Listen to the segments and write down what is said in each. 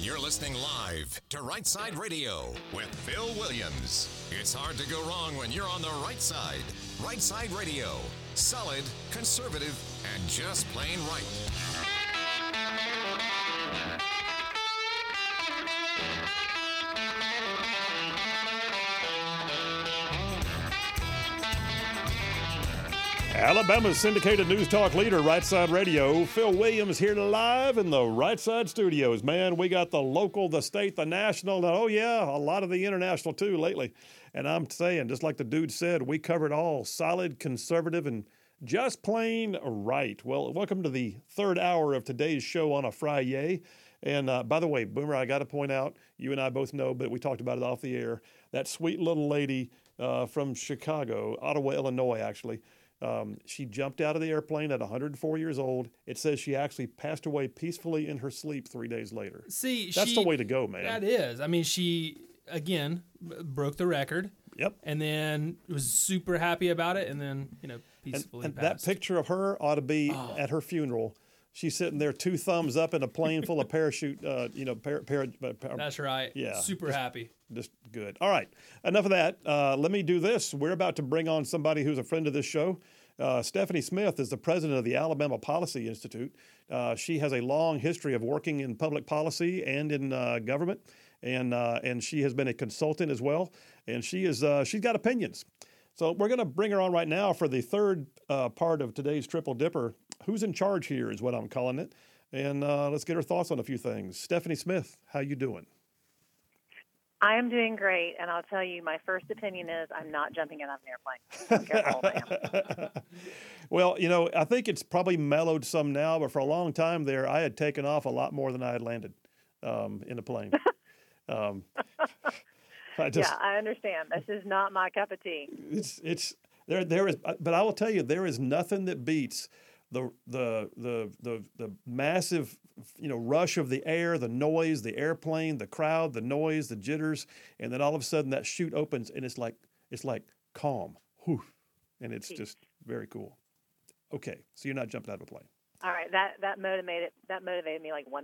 You're listening live to Right Side Radio with Phil Williams. It's hard to go wrong when you're on the right side. Right Side Radio. Solid, conservative, and just plain right. Alabama's syndicated news talk leader, Right Side Radio. Phil Williams here live in the Right Side studios. Man, we got the local, the state, the national, and oh yeah, a lot of the international too lately. And I'm saying, just like the dude said, we covered all solid, conservative, and just plain right. Well, welcome to the third hour of today's show on a Friday. And by the way, Boomer, I got to point out, you and I both know, but we talked about it off the air, that sweet little lady from Chicago, Ottawa, Illinois, actually. She jumped out of the airplane at 104 years old. It says she actually passed away peacefully in her sleep 3 days later. See, that's the way to go, man. That is. I mean, she, again, broke the record. Yep. And then was super happy about it, and then, peacefully and passed. That picture of her ought to be at her funeral. She's sitting there, 2 thumbs up in a plane full of parachute, That's right. Yeah. Super happy. Just good. All right. Enough of that. Let me do this. We're about to bring on somebody who's a friend of this show. Stephanie Smith is the president of the Alabama Policy Institute. She has a long history of working in public policy and in government, and she has been a consultant as well. And she's got opinions. So we're going to bring her on right now for the third part of today's Triple Dipper. Who's in charge here is what I'm calling it. And let's get her thoughts on a few things. Stephanie Smith, how you doing? I am doing great, and I'll tell you, my first opinion is I'm not jumping in on an airplane. I don't care how old I am. Well, I think it's probably mellowed some now, but for a long time there, I had taken off a lot more than I had landed in a plane. I understand. This is not my cup of tea. There is, but I will tell you, there is nothing that beats the massive rush of the air, the noise, the airplane, the crowd, the noise, the jitters, and then all of a sudden that chute opens and it's like calm, whew, and it's just very cool. Okay, so you're not jumping out of a plane. All right, that motivated me like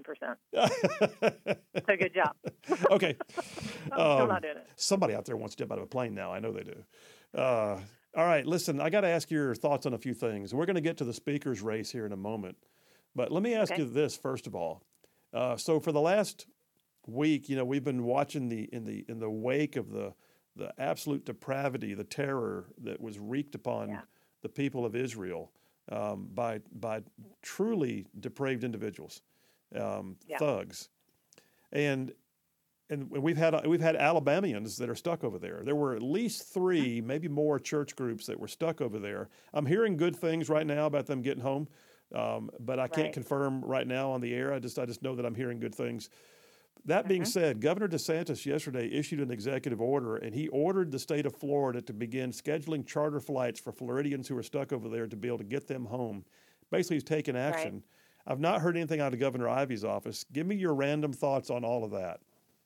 1%. So good job. Okay, I'm still not doing it. Somebody out there wants to jump out of a plane now. I know they do. All right, listen, I got to ask your thoughts on a few things. We're going to get to the speaker's race here in a moment, but let me ask you this first of all. So for the last week, we've been watching in the wake of the absolute depravity, the terror that was wreaked upon the people of Israel by truly depraved individuals, thugs, and we've had Alabamians that are stuck over there. There were at least 3, maybe more church groups that were stuck over there. I'm hearing good things right now about them getting home, but I can't confirm right now on the air. I just know that I'm hearing good things. That being said, Governor DeSantis yesterday issued an executive order, and he ordered the state of Florida to begin scheduling charter flights for Floridians who are stuck over there to be able to get them home. Basically, he's taking action. Right. I've not heard anything out of Governor Ivey's office. Give me your random thoughts on all of that.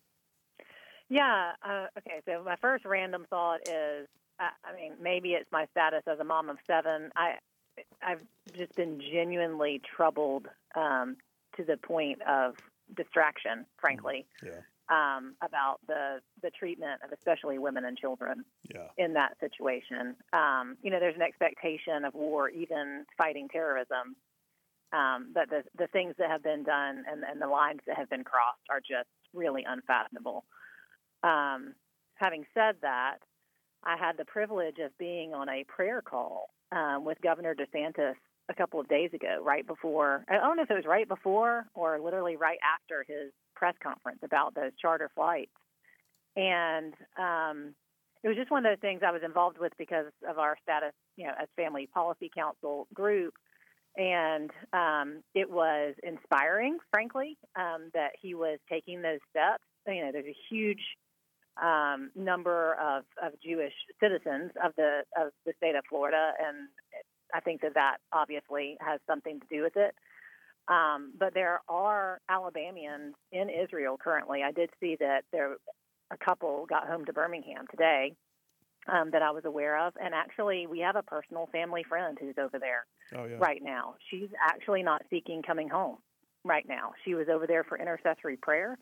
Yeah. Okay. So my first random thought is, maybe it's my status as a mom of 7. I've just been genuinely troubled to the point of distraction, frankly, about the treatment of especially women and children in that situation. There's an expectation of war, even fighting terrorism, but the things that have been done and the lines that have been crossed are just really unfathomable. Having said that, I had the privilege of being on a prayer call with Governor DeSantis a couple of days ago, right before, I don't know if it was right before or literally right after his press conference about those charter flights. And it was just one of those things I was involved with because of our status, as Family Policy Council group. And it was inspiring, frankly, that he was taking those steps. There's a huge number of Jewish citizens of the state of Florida, and I think that obviously has something to do with it. But there are Alabamians in Israel currently. I did see that a couple got home to Birmingham today that I was aware of. And actually, we have a personal family friend who's over there right now. She's actually not seeking coming home right now. She was over there for intercessory prayer,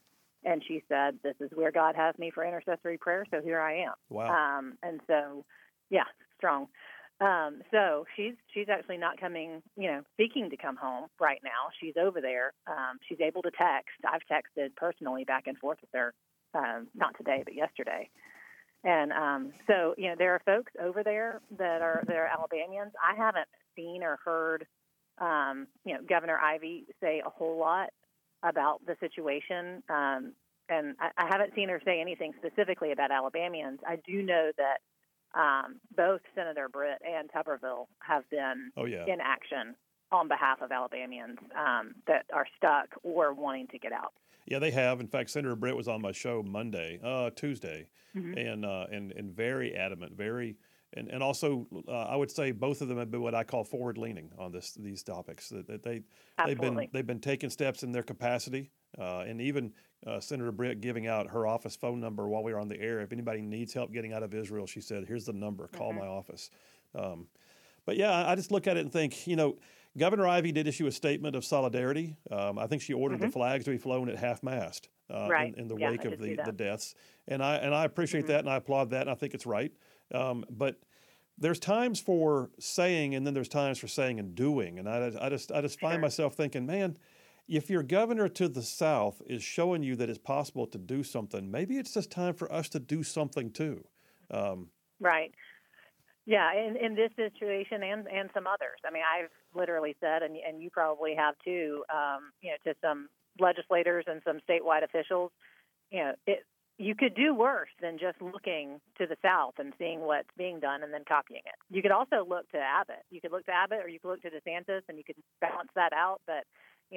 And she said, "This is where God has me for intercessory prayer, so here I am." Wow. And so, yeah, strong. So she's actually not coming, seeking to come home right now. She's over there. She's able to text. I've texted personally back and forth with her, not today, but yesterday. And so, there are folks over there that are Alabamians. I haven't seen or heard, Governor Ivey say a whole lot about the situation. And I haven't seen her say anything specifically about Alabamians. I do know that both Senator Britt and Tuberville have been in action on behalf of Alabamians that are stuck or wanting to get out. Yeah, they have. In fact, Senator Britt was on my show Tuesday, and very adamant, and also I would say both of them have been what I call forward-leaning on these topics. That they've been taking steps in their capacity, and even Senator Britt giving out her office phone number while we were on the air. If anybody needs help getting out of Israel, she said, "Here's the number. Call my office." But yeah, I just look at it and think, Governor Ivey did issue a statement of solidarity. I think she ordered the flags to be flown at half-mast in the wake of the deaths. And I appreciate that, and I applaud that, and I think it's right. But there's times for saying, and then there's times for saying and doing. And I just find myself thinking, man, if your governor to the south is showing you that it's possible to do something, maybe it's just time for us to do something too. Right. Yeah, in this situation and some others. I mean, I've literally said, and you probably have too, to some legislators and some statewide officials, you could do worse than just looking to the South and seeing what's being done and then copying it. You could also look to Abbott. You could look to Abbott, or you could look to DeSantis, and you could balance that out. But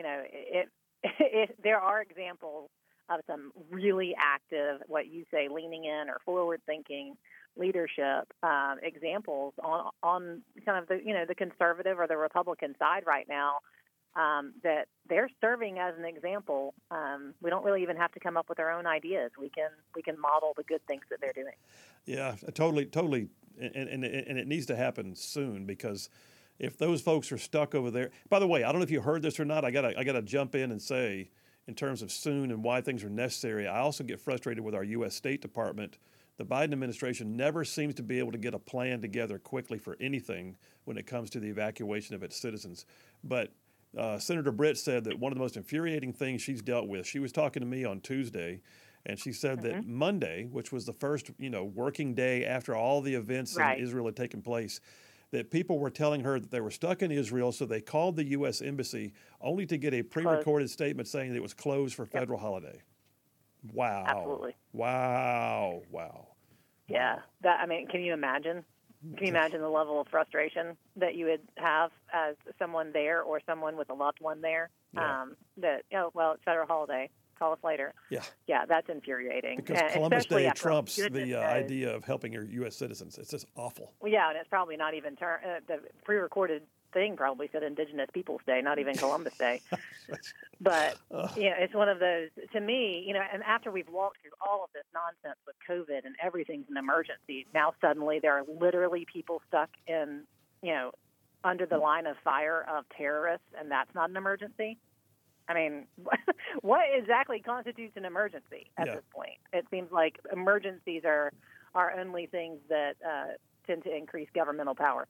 there are examples of some really active, what you say, leaning in or forward-thinking leadership examples on kind of the conservative or the Republican side right now, that they're serving as an example. We don't really even have to come up with our own ideas. We can model the good things that they're doing. Yeah, totally, and it needs to happen soon, because if those folks are stuck over there. By the way, I don't know if you heard this or not. I gotta jump in and say, in terms of soon and why things are necessary, I also get frustrated with our U.S. State Department. The Biden administration never seems to be able to get a plan together quickly for anything when it comes to the evacuation of its citizens. But Senator Britt said that one of the most infuriating things she's dealt with, she was talking to me on Tuesday, and she said that Monday, which was the first working day after all the events in Israel had taken place, that people were telling her that they were stuck in Israel, so they called the U.S. Embassy only to get a pre-recorded statement saying that it was closed for federal holiday. Wow. Absolutely. Wow. Yeah. Can you imagine? Can you imagine the level of frustration that you would have as someone there or someone with a loved one there? Yeah. It's federal holiday. Call us later. Yeah, that's infuriating. Because Columbus Day trumps the idea of helping your U.S. citizens. It's just awful. Well, yeah, and it's probably not even the pre-recorded thing probably said Indigenous Peoples Day, not even Columbus Day. But it's one of those, to me, and after we've walked through all of this nonsense with COVID and everything's an emergency, now suddenly there are literally people stuck in, under the line of fire of terrorists, and that's not an emergency. I mean, what exactly constitutes an emergency at this point? It seems like emergencies are only things that tend to increase governmental power.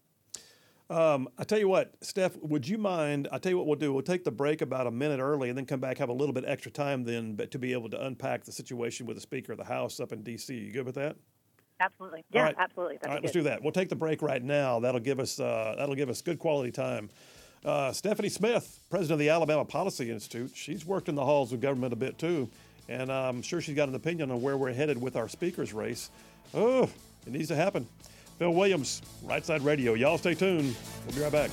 I tell you what, Steph, would you mind? I tell you what we'll do. We'll take the break about a minute early and then come back, have a little bit extra time then, but to be able to unpack the situation with the Speaker of the House up in D.C. You good with that? Absolutely. Yeah, right. Absolutely. All right, let's do that. We'll take the break right now. That'll give us good quality time. Stephanie Smith, president of the Alabama Policy Institute, she's worked in the halls of government a bit too, and I'm sure she's got an opinion on where we're headed with our speaker's race. Oh, it needs to happen. Phil Williams, Right Side Radio. Y'all stay tuned. We'll be right back.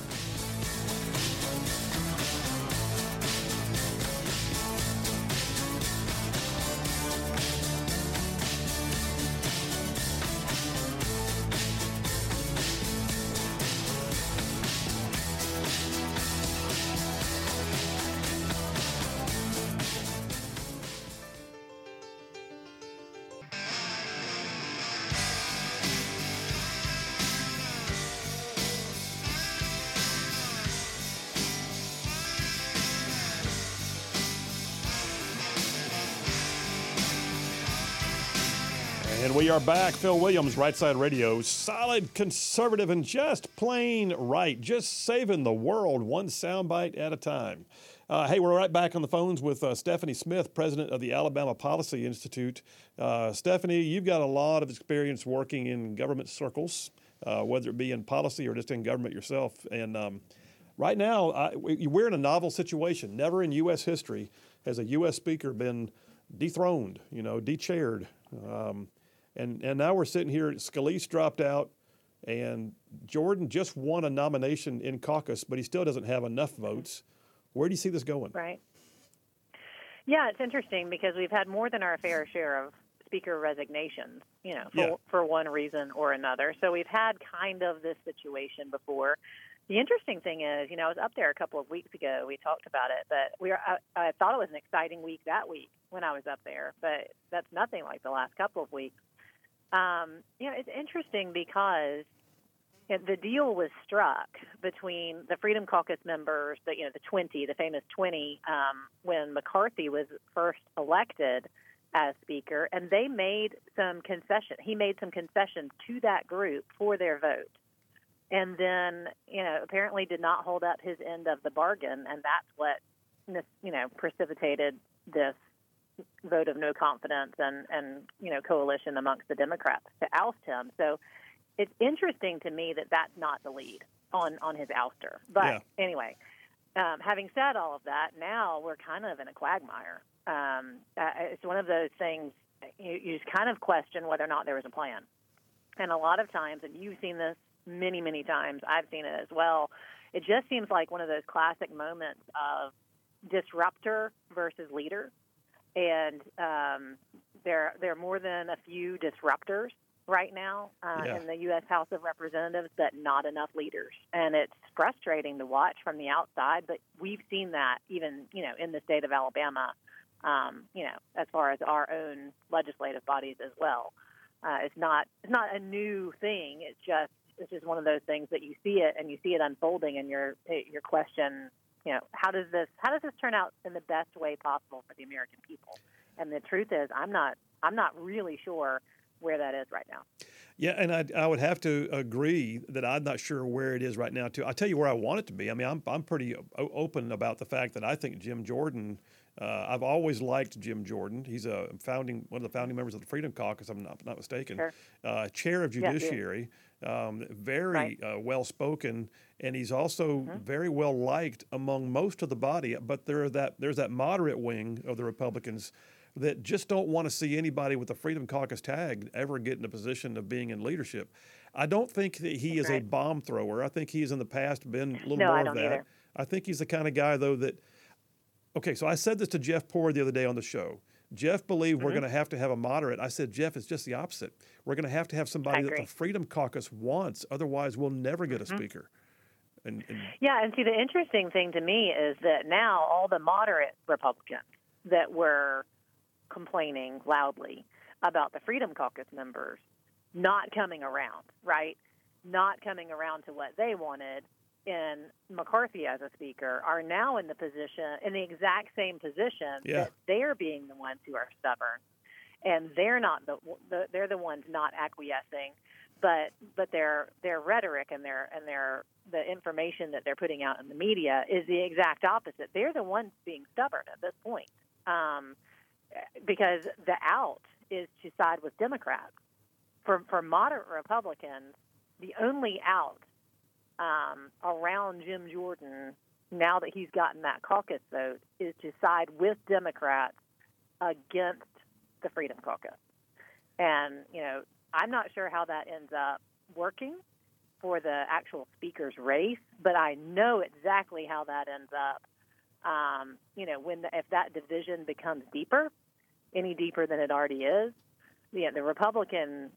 And we are back. Phil Williams, Right Side Radio. Solid, conservative, and just plain right. Just saving the world one soundbite at a time. Hey, we're right back on the phones with Stephanie Smith, president of the Alabama Policy Institute. Stephanie, you've got a lot of experience working in government circles, whether it be in policy or just in government yourself. And right now, we're in a novel situation. Never in U.S. history has a U.S. speaker been dethroned, de-chaired. And now we're sitting here, Scalise dropped out, and Jordan just won a nomination in caucus, but he still doesn't have enough votes. Where do you see this going? Right. Yeah, it's interesting because we've had more than our fair share of speaker resignations, for one reason or another. So we've had kind of this situation before. The interesting thing is, I was up there a couple of weeks ago. We talked about it, but I thought it was an exciting week that week when I was up there, but that's nothing like the last couple of weeks. It's interesting because the deal was struck between the Freedom Caucus members, the famous 20, when McCarthy was first elected as Speaker, and they made some concessions. He made some concessions to that group for their vote. And then, apparently did not hold up his end of the bargain, and that's what, precipitated this vote of no confidence and coalition amongst the Democrats to oust him. So it's interesting to me that that's not the lead on his ouster. But anyway, having said all of that, now we're kind of in a quagmire. It's one of those things you just kind of question whether or not there was a plan. And a lot of times, and you've seen this many, many times, I've seen it as well, it just seems like one of those classic moments of disruptor versus leader. And there are more than a few disruptors right now in the U.S. House of Representatives, but not enough leaders. And it's frustrating to watch from the outside, but we've seen that even, in the state of Alabama, as far as our own legislative bodies as well. It's not a new thing. It's just one of those things that you see it and you see it unfolding, and your question, how does this turn out in the best way possible for the American people? And the truth is, I'm not really sure where that is right now. Yeah, and I would have to agree that I'm not sure where it is right now, too. I'll tell you where I want it to be. I mean, I'm pretty open about the fact that I think Jim Jordan, I've always liked Jim Jordan. He's one of the founding members of the Freedom Caucus, I'm not mistaken. Sure. Chair of Judiciary, very well-spoken, and he's also very well liked among most of the body. But there's that moderate wing of the Republicans that just don't want to see anybody with the Freedom Caucus tag ever get in a position of being in leadership. I don't think that he is a bomb thrower. I think he's in the past been a little more of that. Either. I think he's the kind of guy, though, that – okay, so I said this to Jeff Poore the other day on the show. Jeff believed we're going to have a moderate. I said, Jeff, it's just the opposite. We're going to have somebody that the Freedom Caucus wants. Otherwise, we'll never get a speaker. And see, the interesting thing to me is that now all the moderate Republicans that were – complaining loudly about the Freedom Caucus members not coming around, right? Not coming around to what they wanted in McCarthy as a speaker are now in the exact same position that they're being the ones who are stubborn, and they're not they're the ones not acquiescing, but their rhetoric and the information that they're putting out in the media is the exact opposite. They're the ones being stubborn at this point. Because the out is to side with Democrats. For moderate Republicans, the only out around Jim Jordan, now that he's gotten that caucus vote, is to side with Democrats against the Freedom Caucus. And, I'm not sure how that ends up working for the actual speaker's race, but I know exactly how that ends up. If that division becomes deeper, any deeper than it already is, the Republican,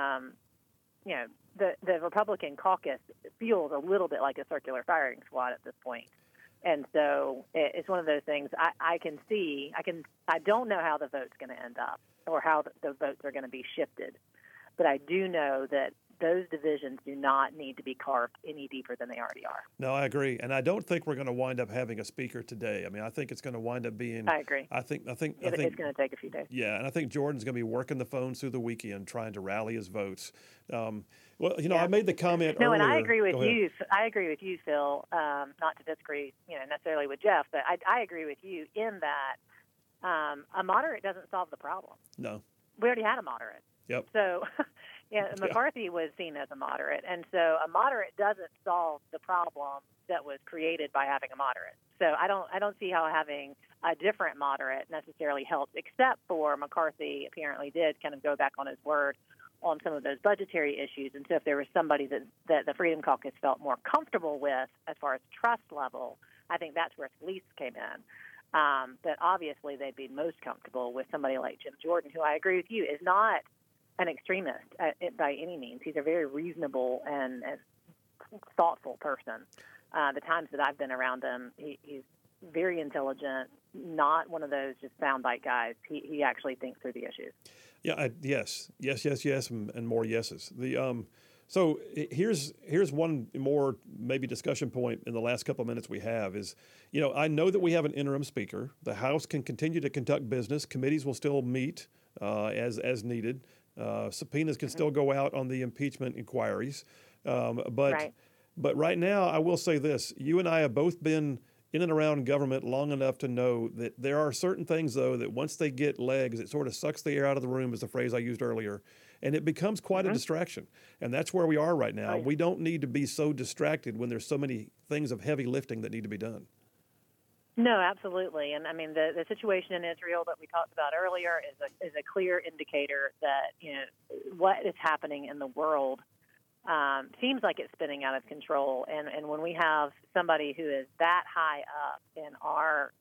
the Republican caucus feels a little bit like a circular firing squad at this point. And so it's one of those things I can see. I don't know how the vote's going to end up or how the votes are going to be shifted, but I do know that those divisions do not need to be carved any deeper than they already are. No, I agree, and I don't think we're going to wind up having a speaker today. I mean, I think it's going to wind up being. I agree. I think it's going to take a few days. Yeah, and I think Jordan's going to be working the phones through the weekend trying to rally his votes. Well, I made the comment earlier. And I agree with you. I agree with you, Phil. Not to disagree, necessarily with Jeff, but I agree with you in that a moderate doesn't solve the problem. No. We already had a moderate. Yep. So, McCarthy was seen as a moderate, and so a moderate doesn't solve the problem that was created by having a moderate. So I don't see how having a different moderate necessarily helps, except for McCarthy apparently did kind of go back on his word on some of those budgetary issues. And so if there was somebody that the Freedom Caucus felt more comfortable with as far as trust level, I think that's where Scalise came in. But obviously they'd be most comfortable with somebody like Jim Jordan, who I agree with you is not an extremist by any means. He's a very reasonable and thoughtful person. The times that I've been around him, he's very intelligent, not one of those just soundbite guys. He actually thinks through the issues. Yeah, yes, and more yeses. So here's one more maybe discussion point in the last couple of minutes we have is, I know that we have an interim speaker. The House can continue to conduct business. Committees will still meet as needed. Subpoenas can still go out on the impeachment inquiries. But right now, I will say this. You and I have both been in and around government long enough to know that there are certain things, though, that once they get legs, it sort of sucks the air out of the room, is the phrase I used earlier, and it becomes quite a distraction. And that's where we are right now. We don't need to be so distracted when there's so many things of heavy lifting that need to be done. No, absolutely. And I mean, the situation in Israel that we talked about earlier is a clear indicator that, what is happening in the world seems like it's spinning out of control. And when we have somebody who is that high up in our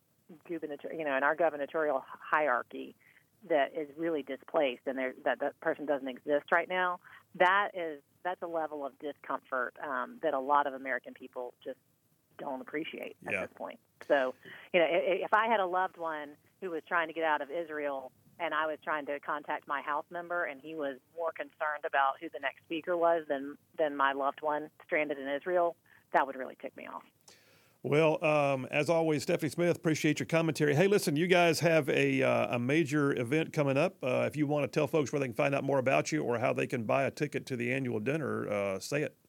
gubernatorial hierarchy that is really displaced and that person doesn't exist right now, that's a level of discomfort that a lot of American people just don't appreciate at this point. So, if I had a loved one who was trying to get out of Israel and I was trying to contact my House member and he was more concerned about who the next speaker was than my loved one stranded in Israel, that would really tick me off. Well, as always, Stephanie Smith, appreciate your commentary. Hey, listen, you guys have a major event coming up. If you want to tell folks where they can find out more about you or how they can buy a ticket to the annual dinner, say it.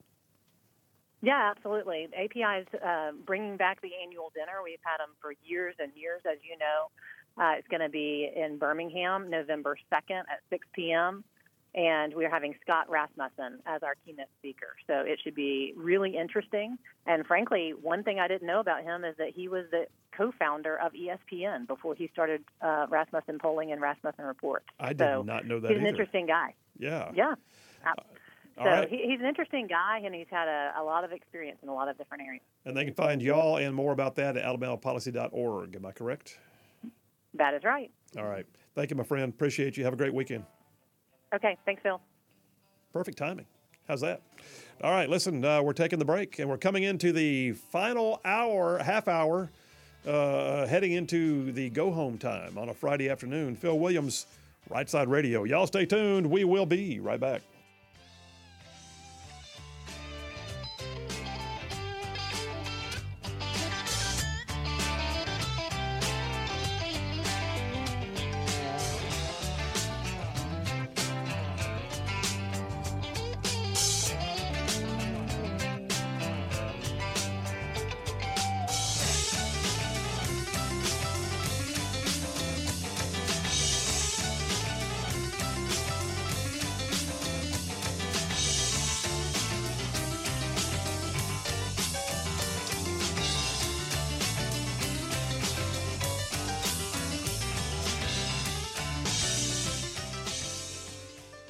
Yeah, absolutely. API is bringing back the annual dinner. We've had them for years and years, as you know. It's going to be in Birmingham, November 2nd at 6 p.m., and we're having Scott Rasmussen as our keynote speaker. So it should be really interesting. And frankly, one thing I didn't know about him is that he was the co-founder of ESPN before he started Rasmussen Polling and Rasmussen Reports. I did not know that he's either. An interesting guy. Yeah. Yeah. So right. He's an interesting guy, and he's had a lot of experience in a lot of different areas. And they can find y'all and more about that at alabamapolicy.org. Am I correct? That is right. All right. Thank you, my friend. Appreciate you. Have a great weekend. Okay. Thanks, Phil. Perfect timing. How's that? All right. Listen, we're taking the break, and we're coming into the final half hour, heading into the go-home time on a Friday afternoon. Phil Williams, Right Side Radio. Y'all stay tuned. We will be right back.